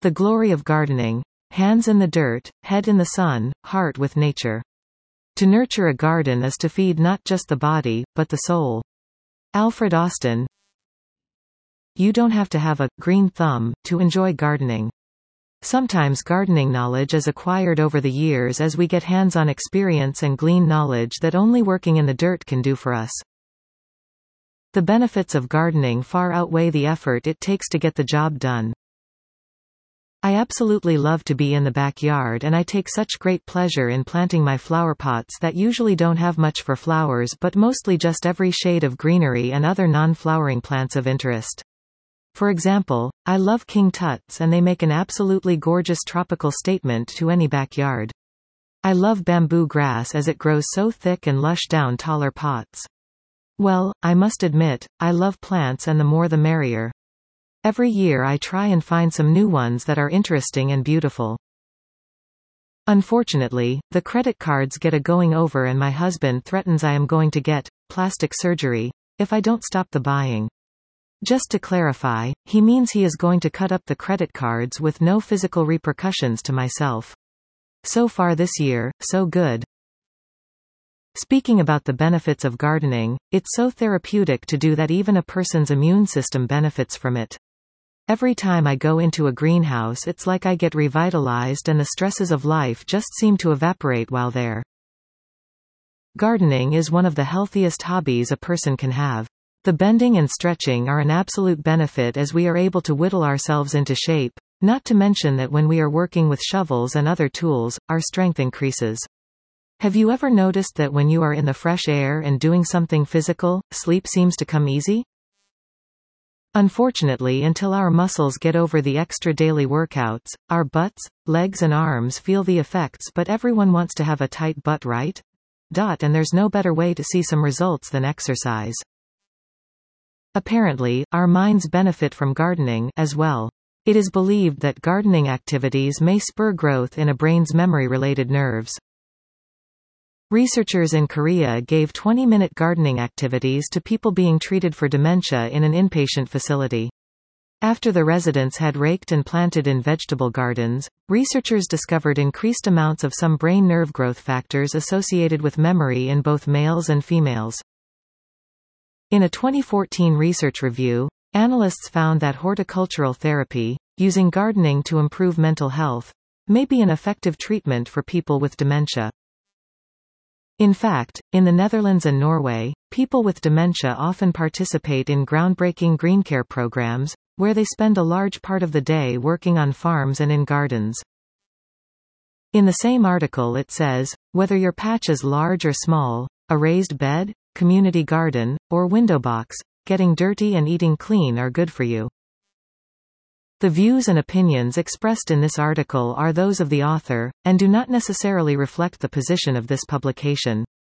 The glory of gardening. Hands in the dirt, head in the sun, heart with nature. To nurture a garden is to feed not just the body, but the soul. Alfred Austin. You don't have to have a green thumb to enjoy gardening. Sometimes gardening knowledge is acquired over the years as we get hands-on experience and glean knowledge that only working in the dirt can do for us. The benefits of gardening far outweigh the effort it takes to get the job done. I absolutely love to be in the backyard, and I take such great pleasure in planting my flower pots that usually don't have much for flowers but mostly just every shade of greenery and other non-flowering plants of interest. For example, I love King Tuts, and they make an absolutely gorgeous tropical statement to any backyard. I love bamboo grass as it grows so thick and lush down taller pots. Well, I must admit, I love plants, and the more the merrier. Every year I try and find some new ones that are interesting and beautiful. Unfortunately, the credit cards get a going over, and my husband threatens I am going to get plastic surgery if I don't stop the buying. Just to clarify, he means he is going to cut up the credit cards with no physical repercussions to myself. So far this year, so good. Speaking about the benefits of gardening, it's so therapeutic to do that even a person's immune system benefits from it. Every time I go into a greenhouse, it's like I get revitalized and the stresses of life just seem to evaporate while there. Gardening is one of the healthiest hobbies a person can have. The bending and stretching are an absolute benefit as we are able to whittle ourselves into shape, not to mention that when we are working with shovels and other tools, our strength increases. Have you ever noticed that when you are in the fresh air and doing something physical, sleep seems to come easy? Unfortunately, until our muscles get over the extra daily workouts, our butts, legs and arms feel the effects, but everyone wants to have a tight butt, right? And there's no better way to see some results than exercise. Apparently, our minds benefit from gardening as well. It is believed that gardening activities may spur growth in a brain's memory-related nerves. Researchers in Korea gave 20-minute gardening activities to people being treated for dementia in an inpatient facility. After the residents had raked and planted in vegetable gardens, researchers discovered increased amounts of some brain nerve growth factors associated with memory in both males and females. In a 2014 research review, analysts found that horticultural therapy, using gardening to improve mental health, may be an effective treatment for people with dementia. In fact, in the Netherlands and Norway, people with dementia often participate in groundbreaking green care programs, where they spend a large part of the day working on farms and in gardens. In the same article it says, whether your patch is large or small, a raised bed, community garden, or window box, getting dirty and eating clean are good for you. The views and opinions expressed in this article are those of the author, and do not necessarily reflect the position of this publication.